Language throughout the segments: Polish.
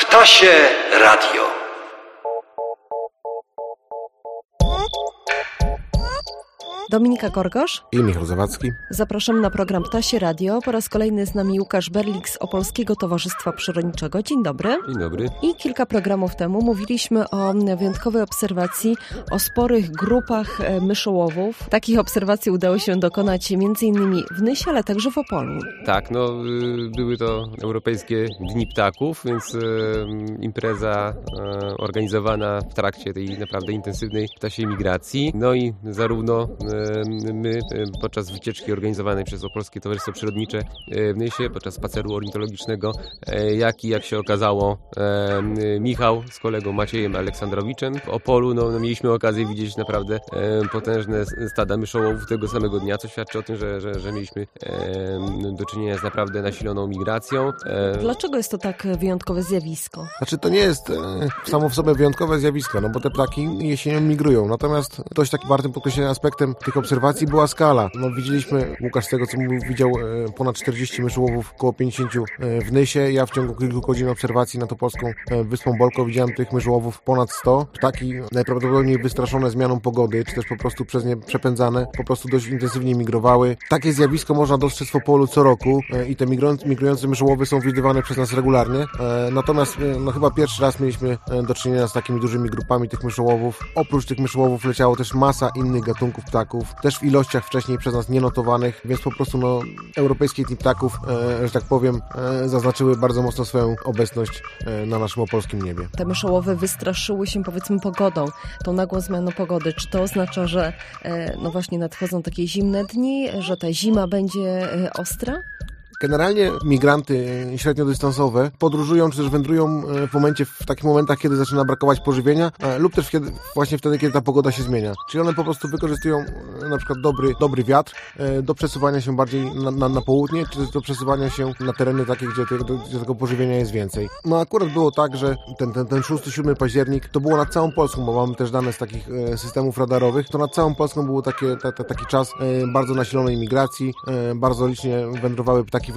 Ptasie Radio. Dominika Korgosz i Michał Zawadzki. Zapraszamy na program Ptasie Radio. Po raz kolejny z nami Łukasz Berlik z Opolskiego Towarzystwa Przyrodniczego. Dzień dobry. Dzień dobry. I kilka programów temu mówiliśmy o wyjątkowej obserwacji, o sporych grupach myszołowów. Takich obserwacji udało się dokonać m.in. w Nysie, ale także w Opolu. Tak, były to Europejskie Dni Ptaków, więc impreza organizowana w trakcie tej naprawdę intensywnej ptasiej migracji. No i zarówno my podczas wycieczki organizowanej przez Opolskie Towarzystwo Przyrodnicze w Nysie, podczas spaceru ornitologicznego, jak się okazało, Michał z kolegą Maciejem Aleksandrowiczem w Opolu, mieliśmy okazję widzieć naprawdę potężne stada myszołowów tego samego dnia, co świadczy o tym, że mieliśmy do czynienia z naprawdę nasiloną migracją. Dlaczego jest to tak wyjątkowe zjawisko? Znaczy, to nie jest samo w sobie wyjątkowe zjawisko, bo te ptaki jesienią migrują. Natomiast dość takim wartym podkreślenia aspektem tych obserwacji była skala. Widzieliśmy, Łukasz z tego co mówił, widział ponad 40 myszołowów, około 50 w Nysie. Ja w ciągu kilku godzin obserwacji nad opolską Wyspą Bolko widziałem tych myszołowów ponad 100. Ptaki najprawdopodobniej wystraszone zmianą pogody, czy też po prostu przez nie przepędzane, po prostu dość intensywnie migrowały. Takie zjawisko można dostrzec w Opolu co roku i te migrujące myszołowy są widywane przez nas regularnie. Natomiast chyba pierwszy raz mieliśmy do czynienia z takimi dużymi grupami tych myszołowów. Oprócz tych myszołowów leciało też masa innych gatunków ptaków, też w ilościach wcześniej przez nas nienotowanych, więc po prostu Europejskie Dni Ptaków, że tak powiem, zaznaczyły bardzo mocno swoją obecność na naszym opolskim niebie. Te myszołowy wystraszyły się, powiedzmy, pogodą, tą nagłą zmianą pogody. Czy to oznacza, że właśnie nadchodzą takie zimne dni, że ta zima będzie ostra? Generalnie migranty średniodystansowe podróżują czy też wędrują w takich momentach, kiedy zaczyna brakować pożywienia lub też właśnie wtedy, kiedy ta pogoda się zmienia. Czyli one po prostu wykorzystują na przykład dobry wiatr do przesuwania się bardziej na południe, czy też do przesuwania się na tereny takie, gdzie tego pożywienia jest więcej. Akurat było tak, że ten 6-7 październik to było nad całą Polską, bo mamy też dane z takich systemów radarowych, to nad całą Polską był taki czas bardzo nasilonej migracji, bardzo licznie wędrowały ptaki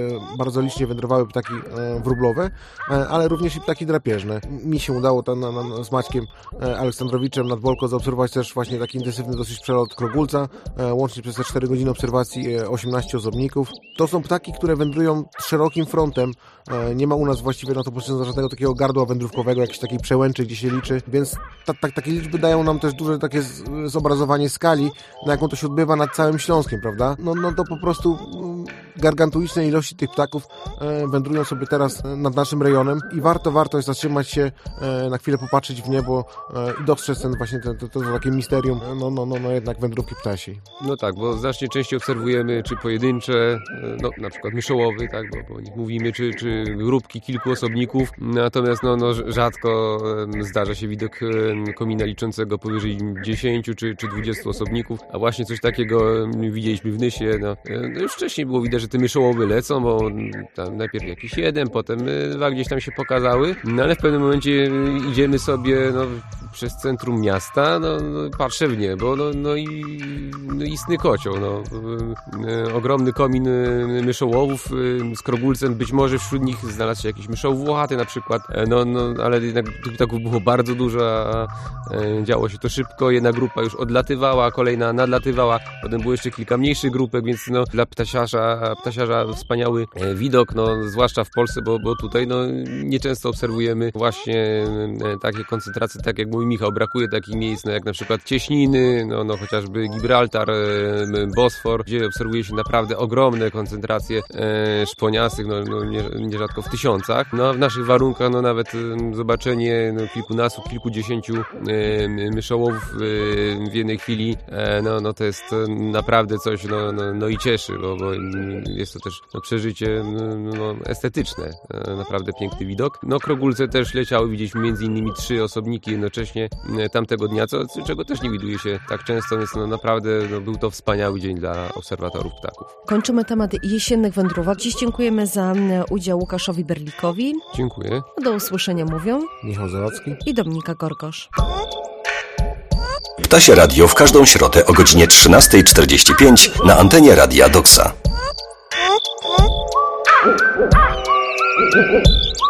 wróblowe, ale również i ptaki drapieżne. Mi się udało z Maćkiem Aleksandrowiczem nad Bolko zaobserwować też właśnie taki intensywny dosyć przelot krogulca, łącznie przez te 4 godziny obserwacji 18 osobników. To są ptaki, które wędrują szerokim frontem. Nie ma u nas właściwie na to potrzebne żadnego takiego gardła wędrówkowego, jakiejś takiej przełęczy, gdzie się liczy, więc takie liczby dają nam też duże takie zobrazowanie skali, na jaką to się odbywa nad całym Śląskiem, prawda? To po prostu gargantuiczne ilości tych ptaków wędrują sobie teraz nad naszym rejonem i warto jest zatrzymać się, na chwilę popatrzeć w niebo i dostrzec to takie misterium, jednak wędrówki ptasiej. Tak, bo znacznie częściej obserwujemy czy pojedyncze, na przykład myszołowy, tak, bo o nich mówimy, czy grupki kilku osobników, natomiast rzadko zdarza się widok komina liczącego powyżej 10 czy 20 osobników, a właśnie coś takiego widzieliśmy w Nysie. Już wcześniej było widać, że te myszołowy lecą, bo tam najpierw jakiś jeden, potem 2 gdzieś tam się pokazały, ale w pewnym momencie idziemy sobie przez centrum miasta, patrzę w niebo, i istny kocioł, ogromny komin myszołowów z krogulcem, być może wśród nich znalazł się jakiś myszołów włochaty na przykład, ale jednak tych ptaków było bardzo dużo, a działo się to szybko, jedna grupa już odlatywała, kolejna nadlatywała, potem było jeszcze kilka mniejszych grupek, więc dla ptasiarza wspaniały widok, zwłaszcza w Polsce, bo tutaj nieczęsto obserwujemy właśnie takie koncentracje, tak jak mówi Michał, brakuje takich miejsc, jak na przykład Cieśniny, chociażby Gibraltar, Bosfor, gdzie obserwuje się naprawdę ogromne koncentracje szponiastych, nierzadko w tysiącach. W naszych warunkach nawet zobaczenie kilkunastu, kilkudziesięciu myszołowów w jednej chwili, to jest naprawdę coś, i cieszy, bo jest to też przeżycie estetyczne, naprawdę piękny widok. Krogulce też leciały, widzieliśmy między innymi 3 osobniki jednocześnie tamtego dnia, czego też nie widuje się tak często, więc naprawdę był to wspaniały dzień dla obserwatorów ptaków. Kończymy temat jesiennych wędrówek. Dziś dziękujemy za udział Łukaszowi Berlikowi. Dziękuję. Do usłyszenia mówią Michał Zawadzki i Dominika Korgosz. Ptasie Radio w każdą środę o godzinie 13:45 na antenie Radia Doksa.